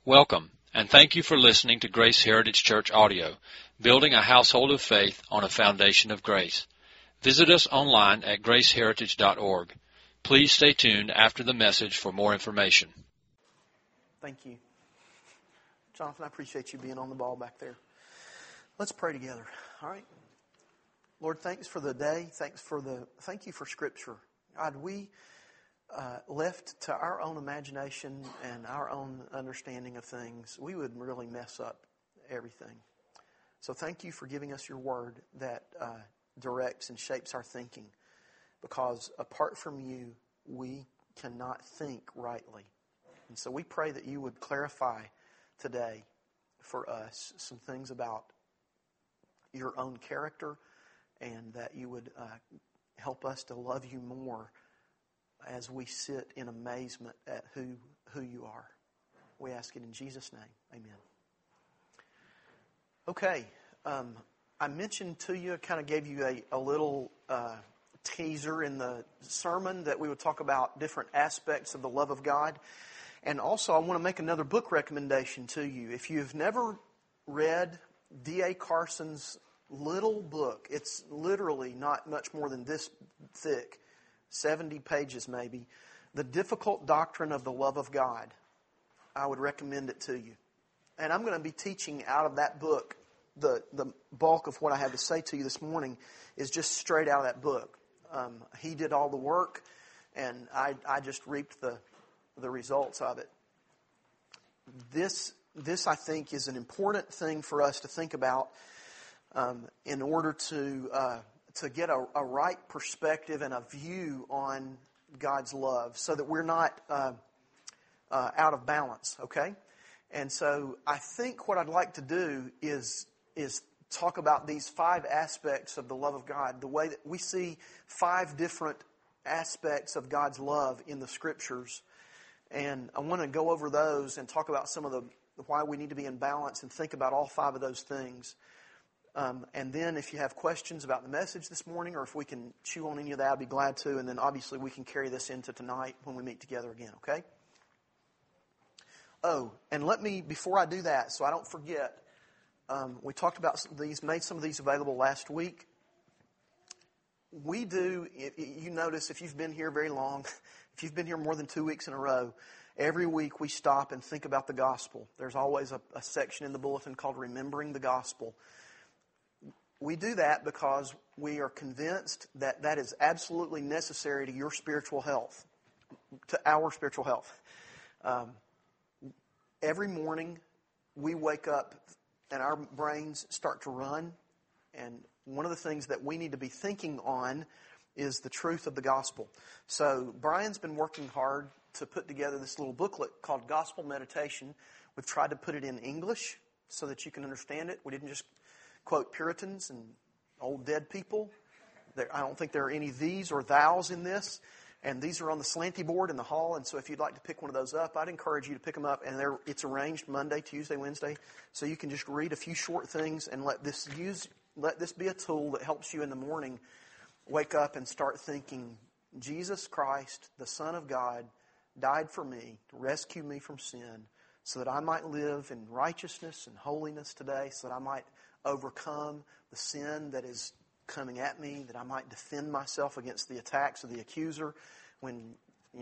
Welcome, and thank you for listening to Grace Heritage Church Audio, building a household of faith on a foundation of grace. Visit us online at graceheritage.org. Please stay tuned after the message for more information. Thank you. Jonathan, I appreciate you being on the ball back there. Let's pray together. All right. Lord, thanks for the day. Thank you for Scripture. God, we left to our own imagination and our own understanding of things, we would really mess up everything. So thank you for giving us your word that directs and shapes our thinking, because apart from you, we cannot think rightly. And so we pray that you would clarify today for us some things about your own character, and that you would help us to love you more as we sit in amazement at who you are. We ask it in Jesus' name. Amen. Okay. I mentioned to you, I kind of gave you a little teaser in the sermon that we would talk about different aspects of the love of God. And also I want to make another book recommendation to you. If you've never read D.A. Carson's little book, it's literally not much more than this thick, 70 pages maybe, The Difficult Doctrine of the Love of God, I would recommend it to you. And I'm going to be teaching out of that book. The bulk of what I have to say to you this morning is just straight out of that book. He did all the work, and I just reaped the results of it. This I think is an important thing for us to think about in order to get a right perspective and a view on God's love, so that we're not out of balance, okay? And so I think what I'd like to do is talk about these 5 aspects of the love of God, the way that we see 5 different aspects of God's love in the Scriptures. And I want to go over those and talk about some of why we need to be in balance and think about all 5 of those things. And then if you have questions about the message this morning, or if we can chew on any of that, I'd be glad to. And then obviously we can carry this into tonight when we meet together again, okay? Oh, and let me, before I do that, so I don't forget, we talked about these, made some of these available last week. We do, you notice if you've been here very long, if you've been here more than 2 weeks in a row, every week we stop and think about the gospel. There's always a section in the bulletin called Remembering the Gospel. We do that because we are convinced that that is absolutely necessary to your spiritual health, to our spiritual health. Every morning we wake up and our brains start to run, and one of the things that we need to be thinking on is the truth of the gospel. So Brian's been working hard to put together this little booklet called Gospel Meditation. We've tried to put it in English so that you can understand it. We didn't just quote Puritans and old dead people. I don't think there are any these or thous in this. And these are on the slanty board in the hall. And so if you'd like to pick one of those up, I'd encourage you to pick them up. And it's arranged Monday, Tuesday, Wednesday. So you can just read a few short things and let this be a tool that helps you in the morning wake up and start thinking, Jesus Christ, the Son of God, died for me to rescue me from sin, so that I might live in righteousness and holiness today, so that I might overcome the sin that is coming at me, that I might defend myself against the attacks of the accuser. When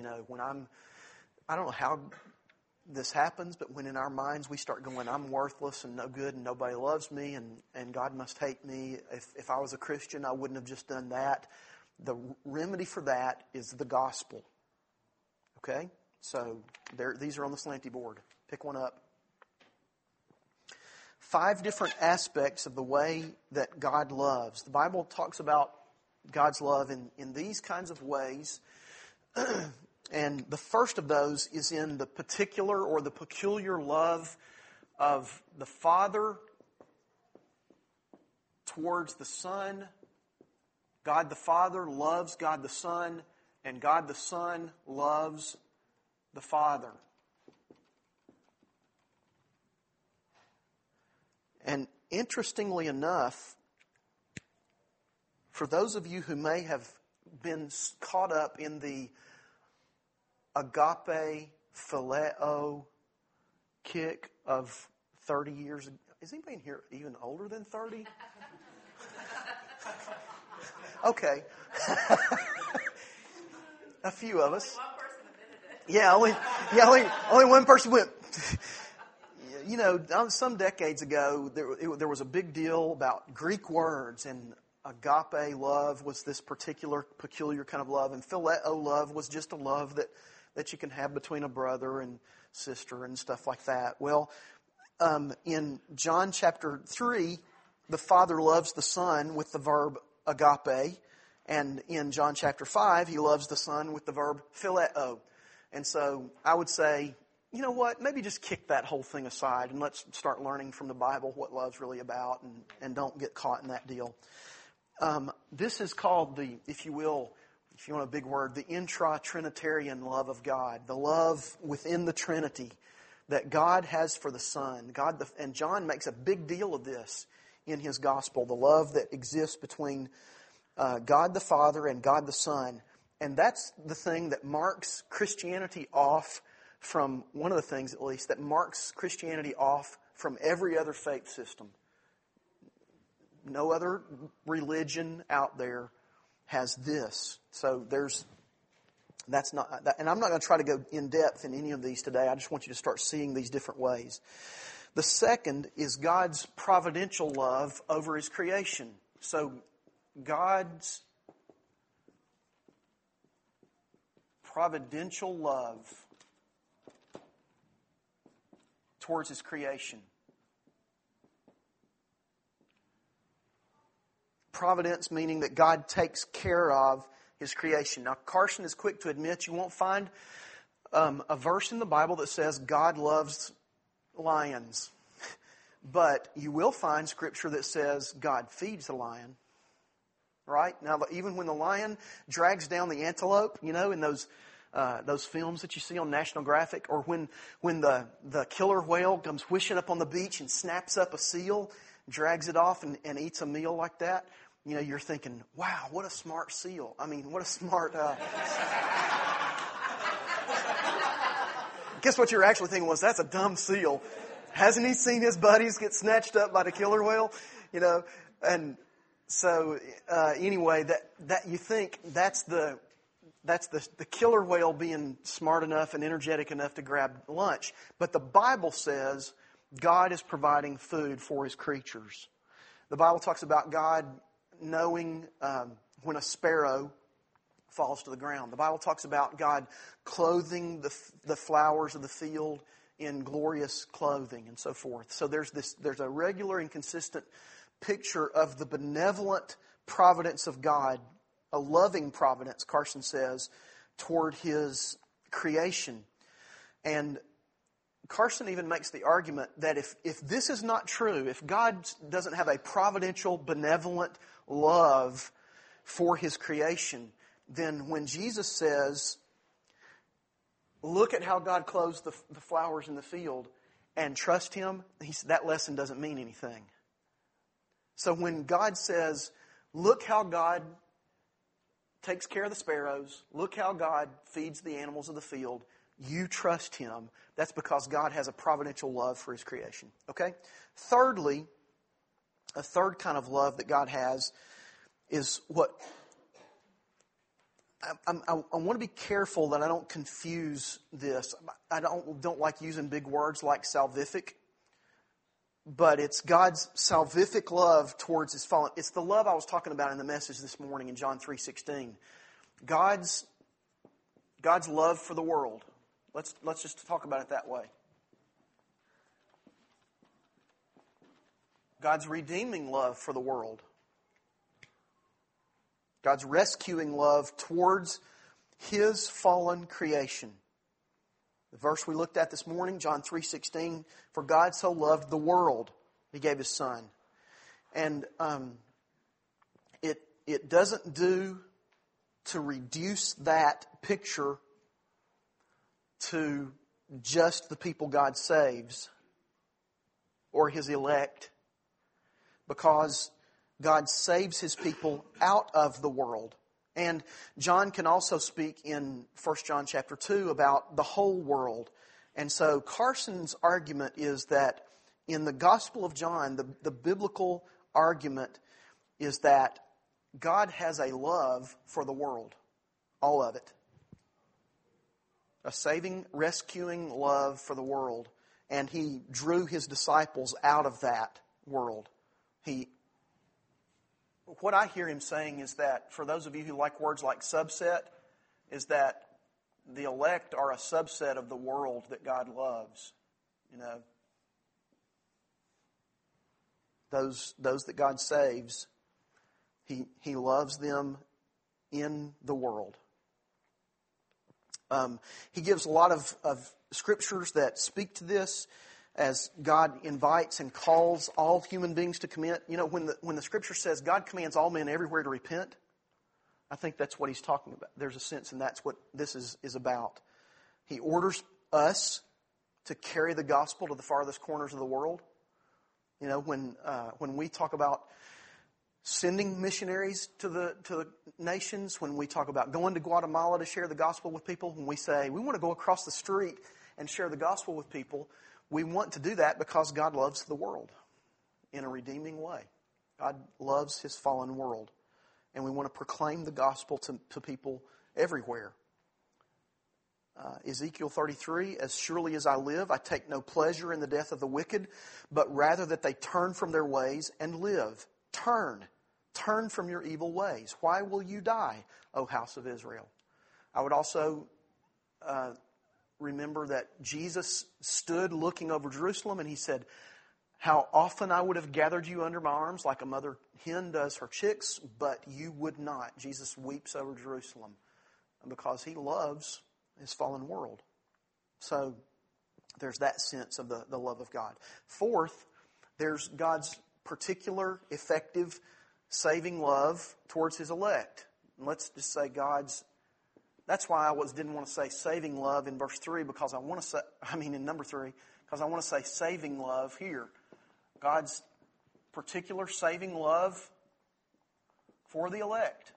I don't know how this happens, but when in our minds we start going, I'm worthless and no good and nobody loves me and God must hate me. If I was a Christian, I wouldn't have just done that. The remedy for that is the gospel. Okay? So these are on the slanty board. Pick one up. 5 different aspects of the way that God loves. The Bible talks about God's love in these kinds of ways. And the first of those is in the particular or the peculiar love of the Father towards the Son. God the Father loves God the Son, and God the Son loves the Father. And interestingly enough, for those of you who may have been caught up in the agape, phileo kick of 30 years. Is anybody in here even older than 30? Okay. A few of us. Yeah, only one person went. You know, some decades ago, there was a big deal about Greek words, and agape love was this peculiar kind of love, and phileo love was just a love that you can have between a brother and sister and stuff like that. Well, in John chapter 3, the Father loves the Son with the verb agape, and in John chapter 5, He loves the Son with the verb phileo. And so I would say, you know what, maybe just kick that whole thing aside and let's start learning from the Bible what love's really about, and don't get caught in that deal. This is called if you want a big word, the intra-Trinitarian love of God, the love within the Trinity that God has for the Son. And John makes a big deal of this in his gospel, the love that exists between God the Father and God the Son. And that's the thing that marks Christianity off from, one of the things at least, that marks Christianity off from every other faith system. No other religion out there has this. So that's not, and I'm not going to try to go in depth in any of these today. I just want you to start seeing these different ways. The second is God's providential love over His creation. So God's providential love towards His creation. Providence meaning that God takes care of His creation. Now, Carson is quick to admit you won't find a verse in the Bible that says God loves lions. But you will find Scripture that says God feeds the lion. Right? Now, even when the lion drags down the antelope, you know, in those films that you see on National Graphic, or when the killer whale comes whooshing up on the beach and snaps up a seal, drags it off and eats a meal like that, you know, you're thinking, wow, what a smart seal. I mean, what a smart... Guess what you're actually thinking was, that's a dumb seal. Hasn't he seen his buddies get snatched up by the killer whale? You know, and so anyway, that you think that's the killer whale being smart enough and energetic enough to grab lunch. But the Bible says God is providing food for His creatures. The Bible talks about God knowing when a sparrow falls to the ground. The Bible talks about God clothing the flowers of the field in glorious clothing and so forth. So there's a regular and consistent picture of the benevolent providence of God, a loving providence, Carson says, toward His creation. And Carson even makes the argument that if this is not true, if God doesn't have a providential, benevolent love for His creation, then when Jesus says, look at how God clothes the flowers in the field and trust Him, that lesson doesn't mean anything. So when God says, look how God takes care of the sparrows, look how God feeds the animals of the field, you trust Him, that's because God has a providential love for His creation. Okay? Thirdly, a third kind of love that God has is what... I want to be careful that I don't confuse this. I don't like using big words like salvific, but it's God's salvific love towards His fallen. It's the love I was talking about in the message this morning in John 3:16. God's love for the world. Let's just talk about it that way. God's redeeming love for the world. God's rescuing love towards His fallen creation. The verse we looked at this morning, John 3:16, for God so loved the world, He gave His Son. And it doesn't do to reduce that picture to just the people God saves or His elect, because God saves His people out of the world. And John can also speak in 1 John chapter 2 about the whole world And so Carson's argument is that in the Gospel of John, the biblical argument is that God has a love for the world, all of it. A saving, rescuing love for the world. And He drew His disciples out of that world. What I hear Him saying is that, for those of you who like words like subset, is that the elect are a subset of the world that God loves. You know, those that God saves, He loves them in the world. He gives a lot of scriptures that speak to this, as God invites and calls all human beings to commit. You know, when the scripture says God commands all men everywhere to repent, I think that's what He's talking about. There's a sense, and that's what this is about. He orders us to carry the gospel to the farthest corners of the world. You know, when we talk about sending missionaries to the nations, when we talk about going to Guatemala to share the gospel with people, when we say we want to go across the street and share the gospel with people, we want to do that because God loves the world in a redeeming way. God loves His fallen world. And we want to proclaim the gospel to people everywhere. Ezekiel 33, as surely as I live, I take no pleasure in the death of the wicked, but rather that they turn from their ways and live. Turn from your evil ways. Why will you die, O house of Israel? I would also remember that Jesus stood looking over Jerusalem and He said, how often I would have gathered you under my arms like a mother hen does her chicks, but you would not. Jesus weeps over Jerusalem because He loves His fallen world. So there's that sense of the love of God. Fourth, there's God's particular, effective, saving love towards His elect. And let's just say that's why I didn't want to say saving love in verse 3, because in number 3, because I want to say saving love here. God's particular saving love for the elect.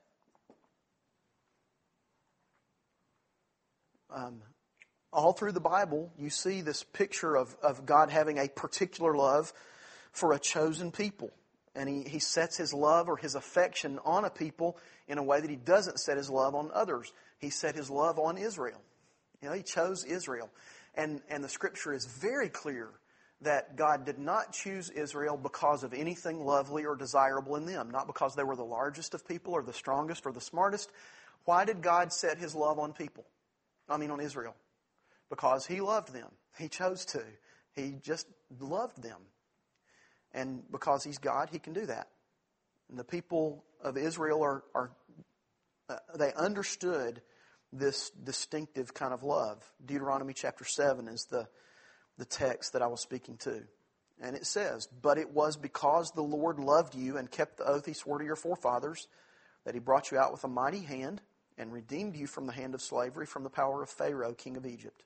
All through the Bible, you see this picture of God having a particular love for a chosen people. And He sets His love or His affection on a people in a way that He doesn't set His love on others. He set His love on Israel. You know, He chose Israel. And the Scripture is very clear that God did not choose Israel because of anything lovely or desirable in them. Not because they were the largest of people or the strongest or the smartest. Why did God set His love on on Israel? Because He loved them. He chose to. He just loved them. And because He's God, He can do that. And the people of Israel they understood this distinctive kind of love. Deuteronomy chapter 7 is the text that I was speaking to. And it says, but it was because the Lord loved you and kept the oath He swore to your forefathers that He brought you out with a mighty hand and redeemed you from the hand of slavery, from the power of Pharaoh, king of Egypt.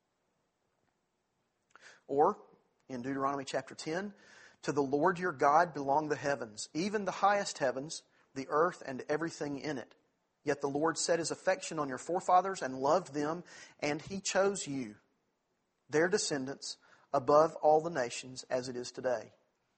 Or, in Deuteronomy chapter 10, to the Lord your God belong the heavens, even the highest heavens, the earth and everything in it. Yet the Lord set His affection on your forefathers and loved them, and He chose you, their descendants, above all the nations as it is today.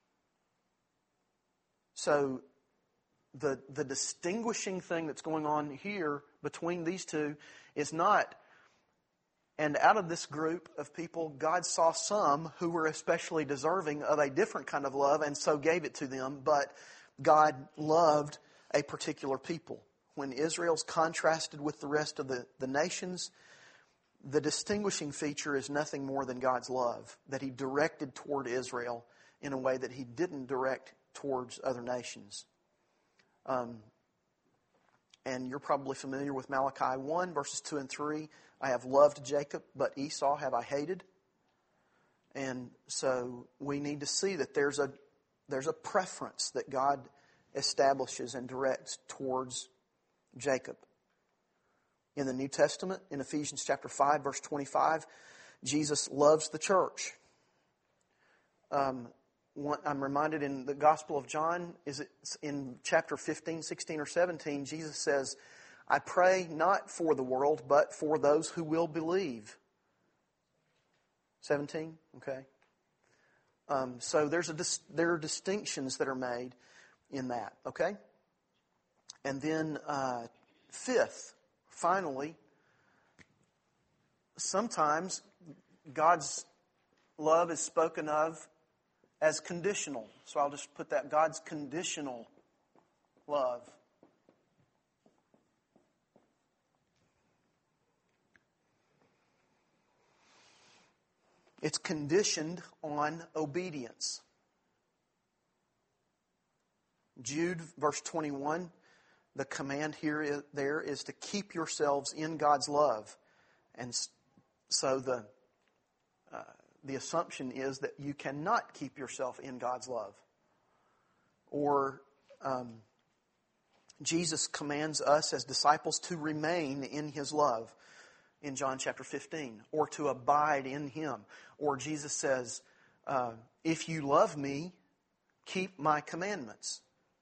So the distinguishing thing that's going on here between these two is not, and out of this group of people, God saw some who were especially deserving of a different kind of love and so gave it to them, but God loved a particular people. When Israel's contrasted with the rest of the nations, the distinguishing feature is nothing more than God's love that He directed toward Israel in a way that He didn't direct towards other nations. And you're probably familiar with Malachi 1, verses 2 and 3. I have loved Jacob, but Esau have I hated. And so we need to see that there's a preference that God establishes and directs towards Jacob. In the New Testament, in Ephesians chapter 5, verse 25, Jesus loves the church. I'm reminded in the Gospel of John, is it in chapter 15, 16, or 17, Jesus says, I pray not for the world, but for those who will believe. 17? Okay. So there are distinctions that are made in that. Okay? And then fifth, finally, sometimes God's love is spoken of as conditional. So I'll just put that, God's conditional love. It's conditioned on obedience. Jude, verse 21, the command there is to keep yourselves in God's love. And so the assumption is that you cannot keep yourself in God's love. Or Jesus commands us as disciples to remain in His love in John chapter 15, or to abide in Him. Or Jesus says, if you love me, keep my commandments.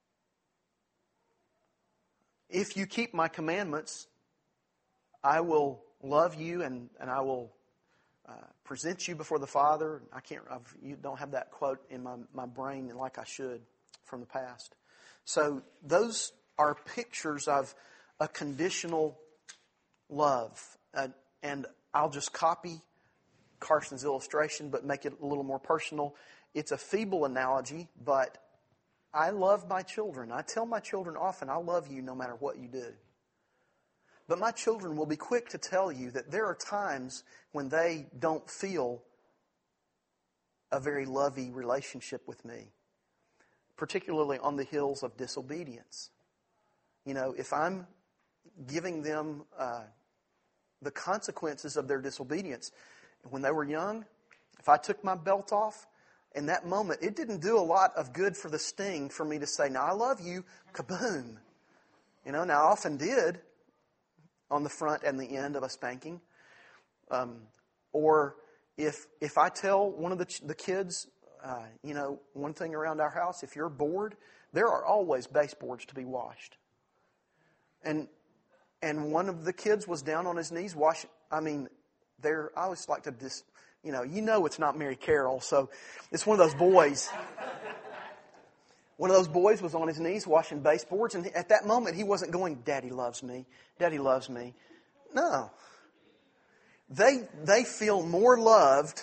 If you keep my commandments, I will love you and I will present you before the Father. You don't have that quote in my brain like I should from the past. So those are pictures of a conditional love. And I'll just copy Carson's illustration, but make it a little more personal. It's a feeble analogy, but I love my children. I tell my children often, I love you no matter what you do. But my children will be quick to tell you that there are times when they don't feel a very lovey relationship with me, particularly on the hills of disobedience. You know, if I'm giving them the consequences of their disobedience, when they were young, if I took my belt off, in that moment, it didn't do a lot of good for the sting for me to say, now I love you, kaboom. You know, now I often did on the front and the end of a spanking. Or if I tell one of the kids, one thing around our house, if you're bored, there are always baseboards to be washed. And one of the kids was down on his knees washing. I always like to it's not Mary Carroll, so it's one of those boys. One of those boys was on his knees washing baseboards, and at that moment he wasn't going, Daddy loves me, Daddy loves me. No. They feel more loved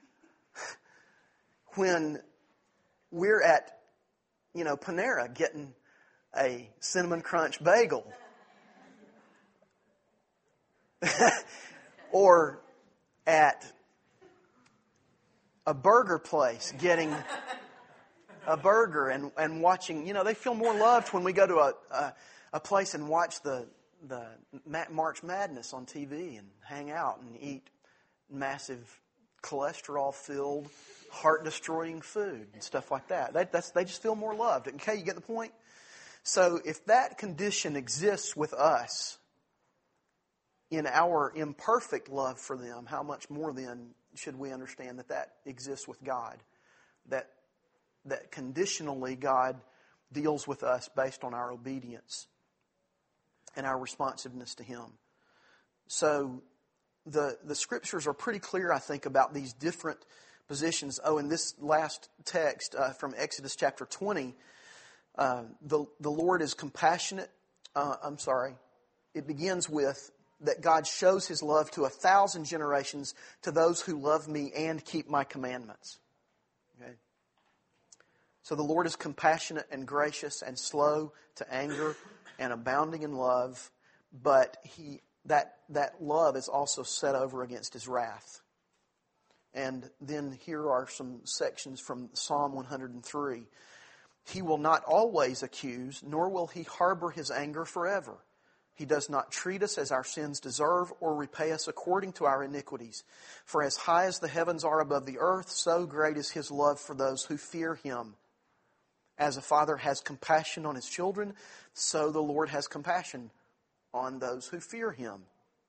when we're at, Panera getting a Cinnamon Crunch bagel. Or at a burger place getting a burger and watching, they feel more loved when we go to a place and watch the March Madness on TV and hang out and eat massive cholesterol-filled, heart-destroying food and stuff like that. They just feel more loved. Okay, you get the point? So if that condition exists with us in our imperfect love for them, how much more then should we understand that exists with God? That conditionally God deals with us based on our obedience and our responsiveness to Him. So the Scriptures are pretty clear, I think, about these different positions. In this last text from Exodus chapter 20, the Lord is compassionate. It begins with that God shows His love to 1,000 generations to those who love me and keep my commandments. Okay? So the Lord is compassionate and gracious and slow to anger and abounding in love, but that love is also set over against His wrath. And then here are some sections from Psalm 103. He will not always accuse, nor will He harbor His anger forever. He does not treat us as our sins deserve or repay us according to our iniquities. For as high as the heavens are above the earth, so great is His love for those who fear Him. As a father has compassion on his children, so the Lord has compassion on those who fear Him.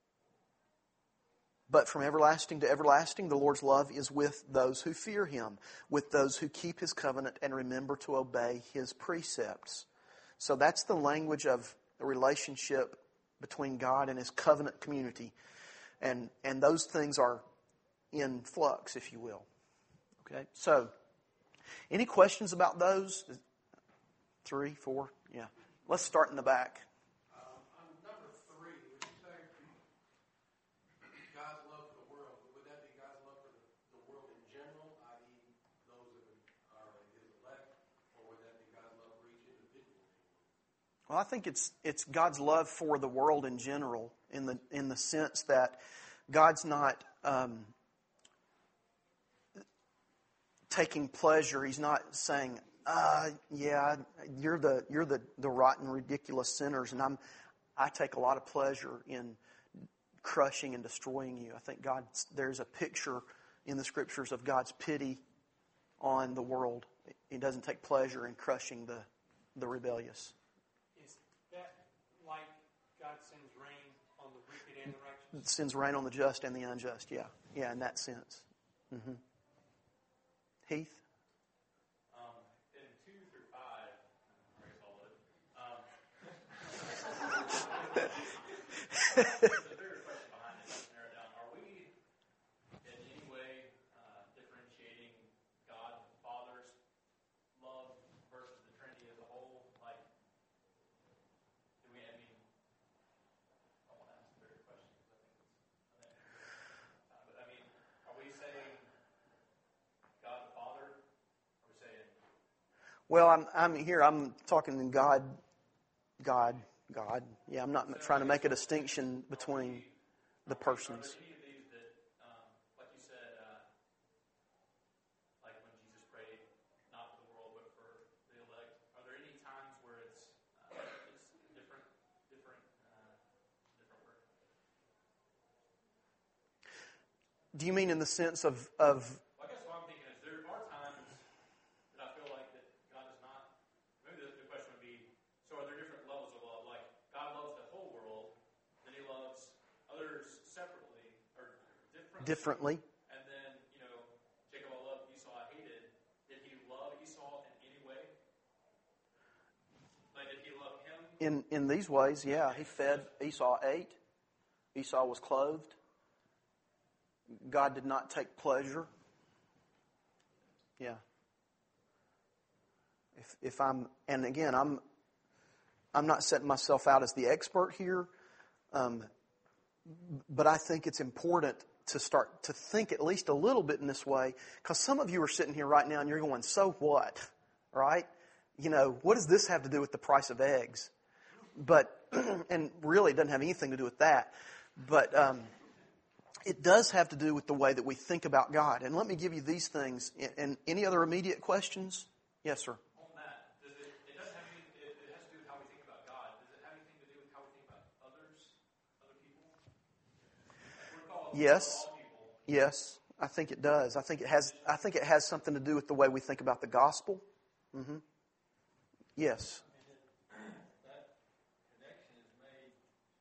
But from everlasting to everlasting, the Lord's love is with those who fear Him, with those who keep His covenant and remember to obey His precepts. So that's the language of a relationship between God and His covenant community. And those things are in flux, if you will. Okay, so any questions about those? 3, 4, yeah. Let's start in the back. On number 3, would you say God's love for the world? Would that be God's love for the world in general, i.e., those that are His elect, or would that be God's love for each individual? Well, I think it's God's love for the world in general, in the sense that God's not taking pleasure. He's not saying, yeah, you're the rotten, ridiculous sinners, and I take a lot of pleasure in crushing and destroying you. I think there's a picture in the Scriptures of God's pity on the world. He doesn't take pleasure in crushing the rebellious. Is that like God sends rain on the wicked and the righteous? Sends rain on the just and the unjust, yeah. Yeah, in that sense. Mm-hmm. Heath? In 2 through 5, Grace Holiday, there's a bigger question behind it. Let's narrow it down. Are we in any way differentiating God the Father's love versus the Trinity as a whole? Like, do we, I want to ask a bigger question because I think it's, but I mean, are we saying God the Father? Are we saying... Well, I'm talking in God. Yeah, I'm not trying to make a distinction between the persons. Are there any of these that, like you said, like when Jesus prayed, not for the world but for the elect, are there any times where it's different word? Do you mean in the sense of Well, I guess what I'm thinking is there are times that I feel like that God is not. Maybe the question would be: so are there different levels of love? Like God loves the whole world, then He loves others separately or differently? And then, Jacob I loved, Esau I hated. Did He love Esau in any way? Like, did He love him? In these ways, yeah. He fed. Esau ate. Esau was clothed. God did not take pleasure. Yeah. If I'm not setting myself out as the expert here, but I think it's important to start to think at least a little bit in this way, because some of you are sitting here right now and you're going, so what? Right? What does this have to do with the price of eggs? But, and really it doesn't have anything to do with that. But it does have to do with the way that we think about God. And let me give you these things. And any other immediate questions? Yes, sir. On that, it doesn't have anything. It has to do with how we think about God. Does it have anything to do with how we think about other people? Like we're called Yes. all people. Yes, I think it does. I think it has something to do with the way we think about the gospel. Mm-hmm. Yes. That connection is made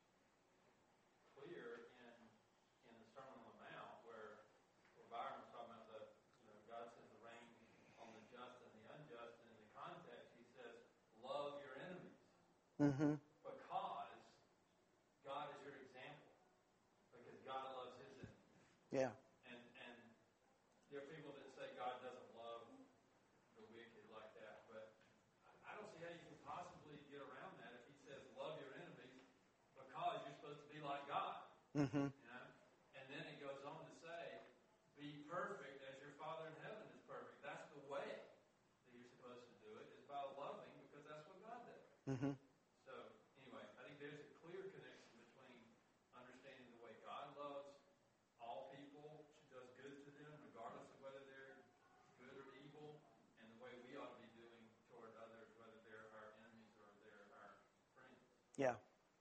clear in the Sermon on the Mount, where Byron was talking about God sends the rain on the just and the unjust, and in the context he says, love your enemies. Mm-hmm. Because God is your example. Because God loves His enemies. Yeah. And there are people that say God doesn't love the wicked like that, but I don't see how you can possibly get around that if He says love your enemies because you're supposed to be like God. Mm-hmm. And then it goes on to say, be perfect as your Father in heaven is perfect. That's the way that you're supposed to do it, is by loving, because that's what God does. Mm-hmm. So, anyway, I think there's a clear connection between understanding the way God loves all people, does good to them, regardless of whether they're good or evil, and the way we ought to be doing toward others, whether they're our enemies or they're our friends. Yeah.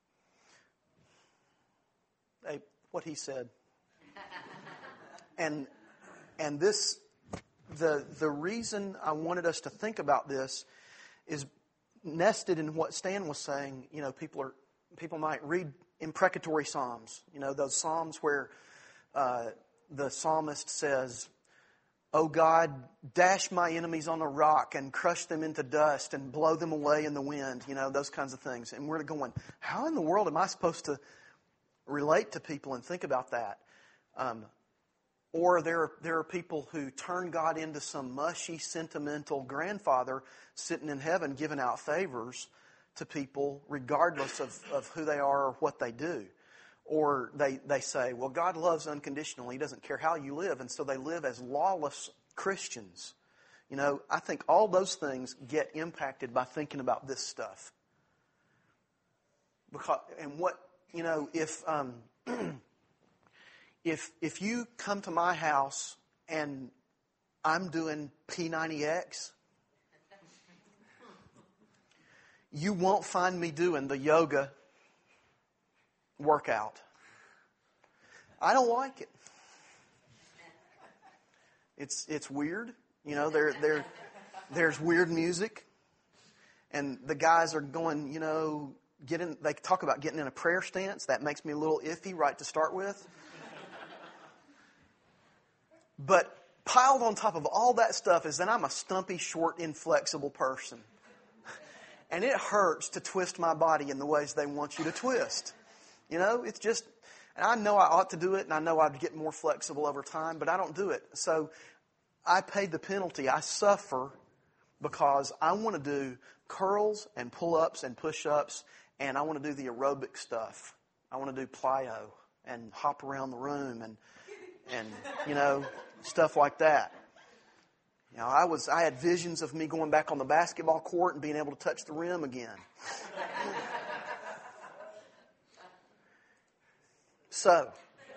Hey, what he said. And this, the reason I wanted us to think about this is nested in what Stan was saying. People might read imprecatory psalms. Those psalms where the psalmist says, "Oh God, dash my enemies on a rock and crush them into dust and blow them away in the wind." Those kinds of things. And we're going, how in the world am I supposed to relate to people and think about that? Or there are people who turn God into some mushy, sentimental grandfather sitting in heaven giving out favors to people regardless of who they are or what they do. Or they say, well, God loves unconditionally. He doesn't care how you live. And so they live as lawless Christians. You know, I think all those things get impacted by thinking about this stuff. If you come to my house and I'm doing P90X, you won't find me doing the yoga workout. I don't like it. It's weird. You know, there's weird music. And the guys are going, you know, they talk about getting in a prayer stance. That makes me a little iffy right to start with. But piled on top of all that stuff is that I'm a stumpy, short, inflexible person. And it hurts to twist my body in the ways they want you to twist. You know, it's just, and I know I ought to do it, and I know I'd get more flexible over time, but I don't do it. So I paid the penalty. I suffer because I want to do curls and pull-ups and push-ups, and I want to do the aerobic stuff. I want to do plyo and hop around the room and you know, stuff like that. You know, I had visions of me going back on the basketball court and being able to touch the rim again. So,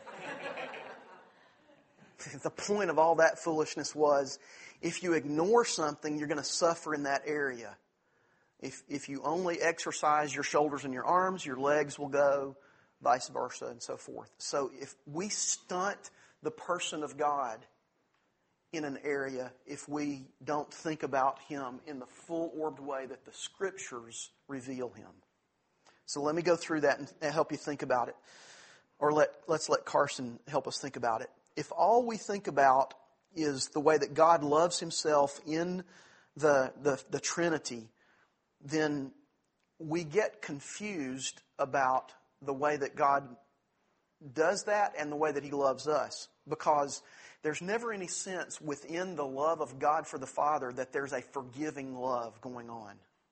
the point of all that foolishness was, if you ignore something, you're going to suffer in that area. If you only exercise your shoulders and your arms, your legs will go, vice versa, and so forth. So if we stunt the person of God in an area, if we don't think about Him in the full-orbed way that the Scriptures reveal Him. So let me go through that and help you think about it. Or let's let Carson help us think about it. If all we think about is the way that God loves Himself in the Trinity, then we get confused about the way that God does that and the way that He loves us. Because there's never any sense within the love of God for the Father that there's a forgiving love going on.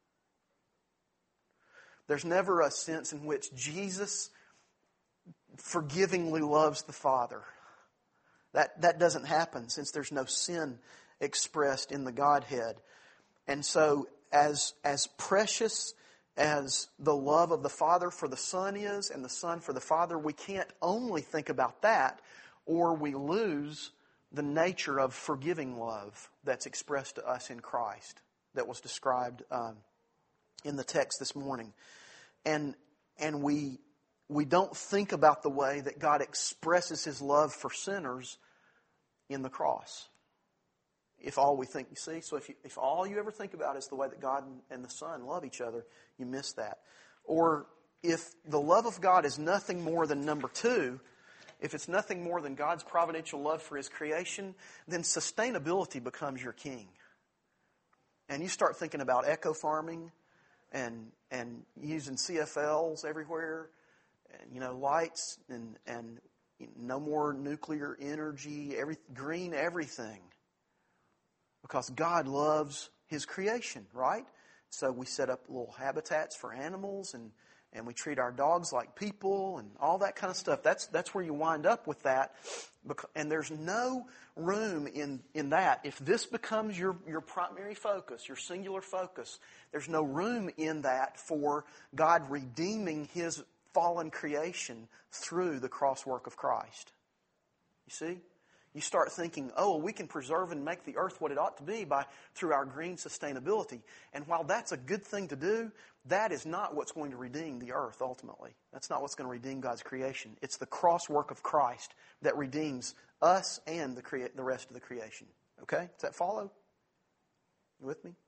There's never a sense in which Jesus forgivingly loves the Father. That doesn't happen since there's no sin expressed in the Godhead. And so as precious as the love of the Father for the Son is and the Son for the Father, we can't only think about that, or we lose the nature of forgiving love that's expressed to us in Christ that was described in the text this morning. And we don't think about the way that God expresses His love for sinners in the cross. If all we think, you see, so if all you ever think about is the way that God and the Son love each other, you miss that. Or if the love of God is nothing more than number two, if it's nothing more than God's providential love for His creation, then sustainability becomes your king. And you start thinking about eco farming and using CFLs everywhere, and, you know, lights and no more nuclear energy, green everything. Because God loves His creation, right? So we set up little habitats for animals and we treat our dogs like people and all that kind of stuff. That's where you wind up with that. And there's no room in that. If this becomes your primary focus, your singular focus, there's no room in that for God redeeming His fallen creation through the cross work of Christ. You see? You start thinking, oh, we can preserve and make the earth what it ought to be through our green sustainability. And while that's a good thing to do, that is not what's going to redeem the earth ultimately. That's not what's going to redeem God's creation. It's the cross work of Christ that redeems us and the rest of the creation. Okay? Does that follow? You with me?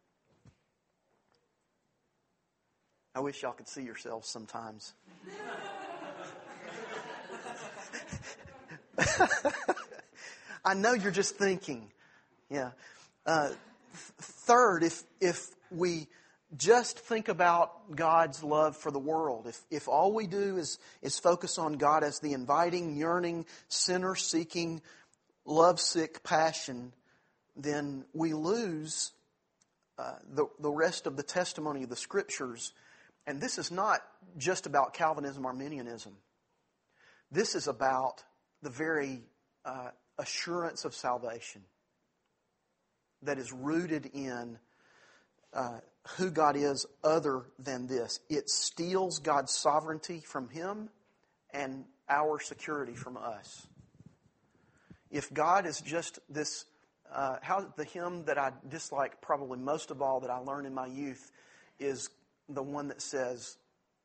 I wish y'all could see yourselves sometimes. I know you're just thinking. Yeah. Third, if we just think about God's love for the world, if all we do is focus on God as the inviting, yearning, sinner-seeking lovesick passion, then we lose the rest of the testimony of the Scriptures. And this is not just about Calvinism, Arminianism. This is about the very assurance of salvation that is rooted in who God is other than this. It steals God's sovereignty from Him and our security from us. If God is just this, the hymn that I dislike probably most of all that I learned in my youth is the one that says,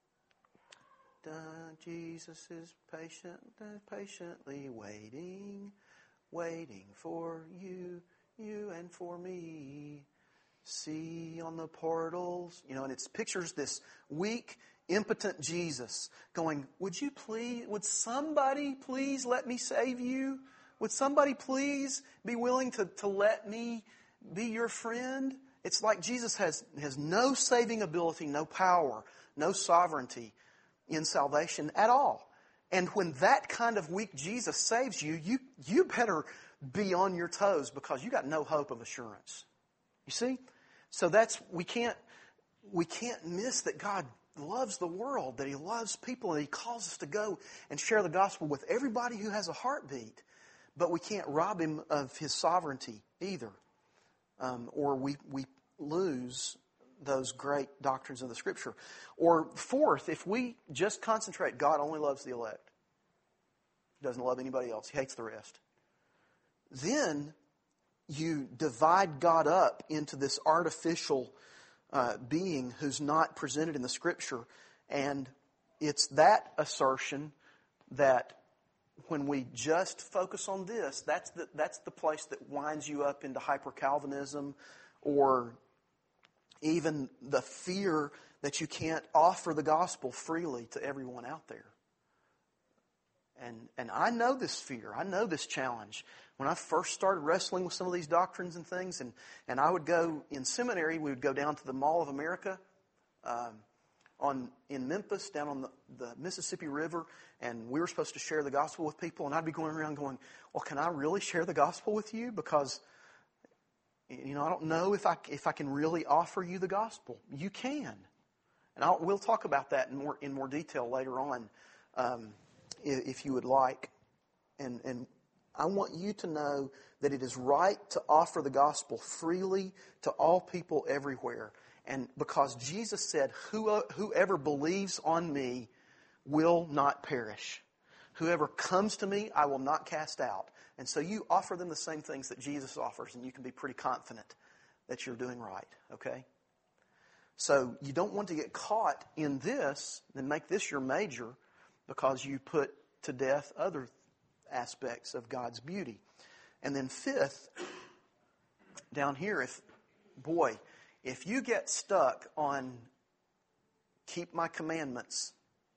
Jesus is patiently waiting for you and for me. See on the portals, and it pictures this weak, impotent Jesus going, would somebody please let me save you? Would somebody please be willing to let me be your friend? It's like Jesus has no saving ability, no power, no sovereignty in salvation at all. And when that kind of weak Jesus saves you, you better be on your toes because you got no hope of assurance. You see? So we can't miss that God loves the world, that He loves people, and He calls us to go and share the gospel with everybody who has a heartbeat. But we can't rob Him of His sovereignty either. Or we lose those great doctrines of the Scripture. Or fourth, if we just concentrate, God only loves the elect. He doesn't love anybody else. He hates the rest. Then you divide God up into this artificial being who's not presented in the Scripture. And it's that assertion that when we just focus on this, that's the place that winds you up into hyper-Calvinism or even the fear that you can't offer the gospel freely to everyone out there. And I know this fear. I know this challenge. When I first started wrestling with some of these doctrines and things, and I would go in seminary, we would go down to the Mall of America in Memphis, down on the Mississippi River, and we were supposed to share the gospel with people, and I'd be going around going, well, can I really share the gospel with you? Because, I don't know if I can really offer you the gospel. You can. And we'll talk about that in more detail later on, if you would like. And I want you to know that it is right to offer the gospel freely to all people everywhere. And because Jesus said, whoever believes on me will not perish. Whoever comes to me, I will not cast out. And so you offer them the same things that Jesus offers, and you can be pretty confident that you're doing right, okay? So you don't want to get caught in this and make this your major because you put to death other aspects of God's beauty. And then fifth, down here, if you get stuck on keep my commandments,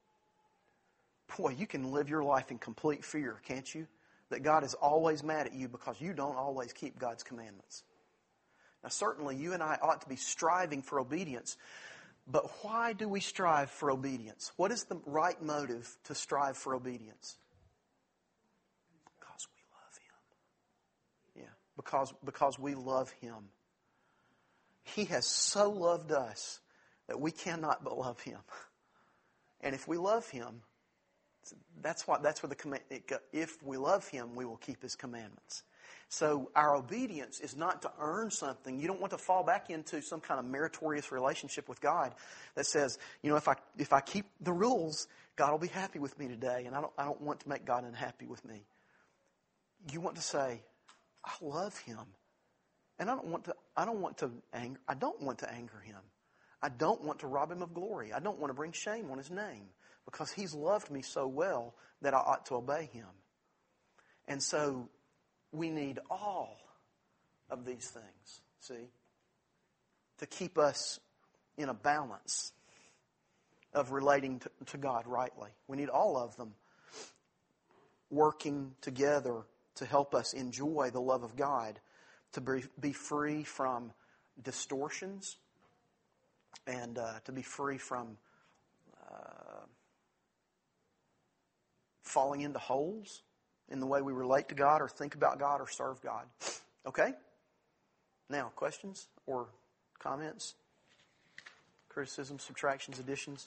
you can live your life in complete fear, can't you? That God is always mad at you because you don't always keep God's commandments. Now, certainly you and I ought to be striving for obedience, but why do we strive for obedience? What is the right motive to strive for obedience? Because we love Him. Yeah, because we love Him. He has so loved us that we cannot but love Him. And if we love Him, that's where the command. If we love Him, we will keep His commandments. So our obedience is not to earn something. You don't want to fall back into some kind of meritorious relationship with God that says, if I keep the rules, God will be happy with me today, and I don't want to make God unhappy with me. You want to say, I love Him. And I don't want to anger Him. I don't want to rob Him of glory. I don't want to bring shame on His name because He's loved me so well that I ought to obey Him. And so we need all of these things, see, to keep us in a balance of relating to God rightly. We need all of them working together to help us enjoy the love of God, to be free from distortions and to be free from falling into holes in the way we relate to God or think about God or serve God. Okay? Now, questions or comments? Criticisms, subtractions, additions?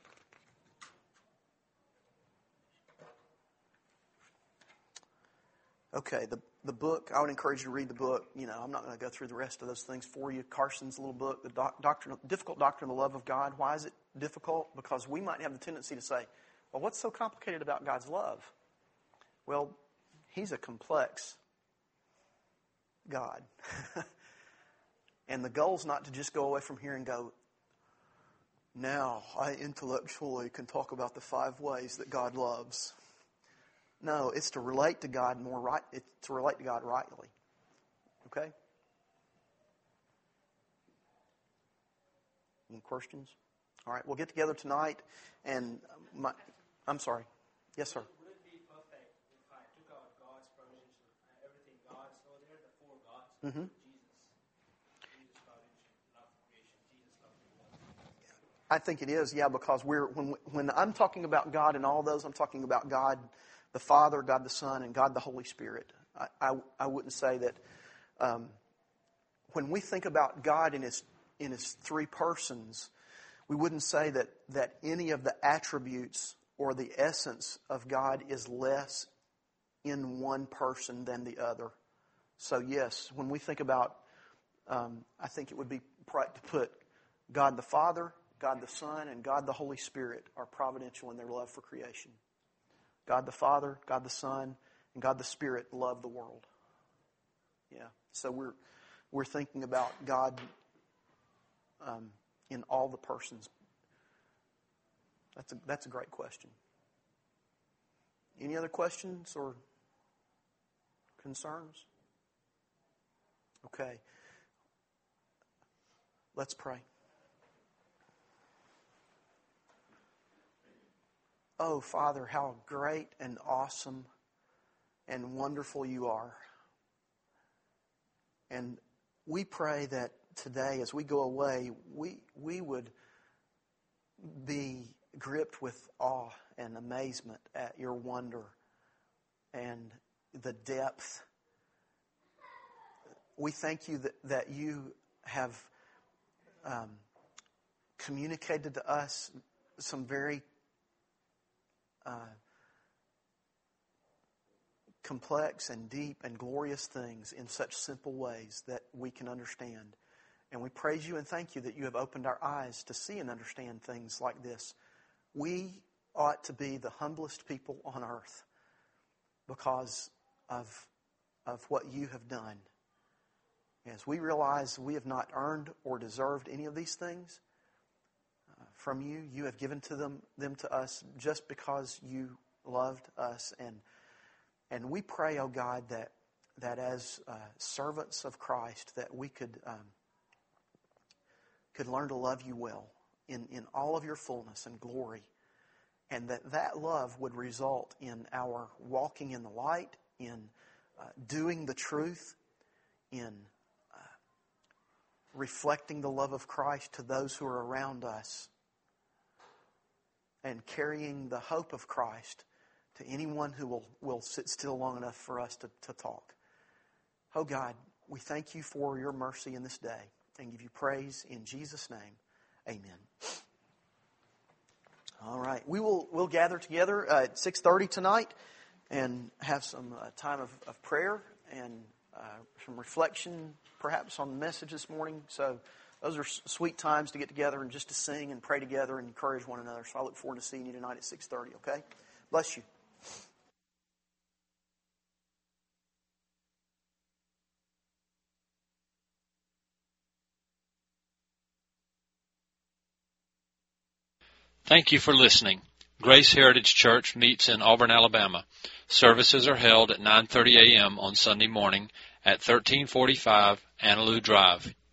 Okay, the book, I would encourage you to read the book. You know, I'm not going to go through the rest of those things for you. Carson's little book, The Difficult Doctrine of the Love of God. Why is it difficult? Because we might have the tendency to say, well, what's so complicated about God's love? Well, He's a complex God. And the goal's not to just go away from here and go, now I intellectually can talk about the 5 ways that God loves. No, it's to relate to God more right. It's to relate to God rightly. Okay? Any questions? All right, we'll get together tonight, and I'm sorry. Yes, sir. Would it be perfect if I took out God's provision, everything God, so there are the 4 gods, Mm-hmm. Jesus provision, love creation, Jesus love people. I think it is, yeah, because when I'm talking about God and all those, I'm talking about God the Father, God the Son, and God the Holy Spirit. I wouldn't say that when we think about God in His 3 persons, we wouldn't say that any of the attributes or the essence of God is less in one person than the other. So yes, when we think about, I think it would be right to put God the Father, God the Son, and God the Holy Spirit are providential in their love for creation. God the Father, God the Son, and God the Spirit love the world. Yeah. So we're thinking about God in all the persons. That's a great question. Any other questions or concerns? Okay. Let's pray. Oh, Father, how great and awesome and wonderful You are. And we pray that today, as we go away, we would be gripped with awe and amazement at Your wonder and the depth. We thank You that You have communicated to us some very complex and deep and glorious things in such simple ways that we can understand. And we praise You and thank You that You have opened our eyes to see and understand things like this. We ought to be the humblest people on earth because of what You have done. As we realize we have not earned or deserved any of these things from You, You have given them to us just because You loved us. And we pray, oh God, that as servants of Christ, that we could learn to love You well in all of Your fullness and glory, and that love would result in our walking in the light, in doing the truth, in reflecting the love of Christ to those who are around us, and carrying the hope of Christ to anyone who will sit still long enough for us to talk. Oh God, we thank You for Your mercy in this day and give You praise in Jesus' name. Amen. All right. We'll gather together at 6:30 tonight and have some time of prayer and some reflection perhaps on the message this morning. So those are sweet times to get together and just to sing and pray together and encourage one another. So I look forward to seeing you tonight at 6:30, okay? Bless you. Thank you for listening. Grace Heritage Church meets in Auburn, Alabama. Services are held at 9:30 a.m. on Sunday morning at 1345 Annaloo Drive,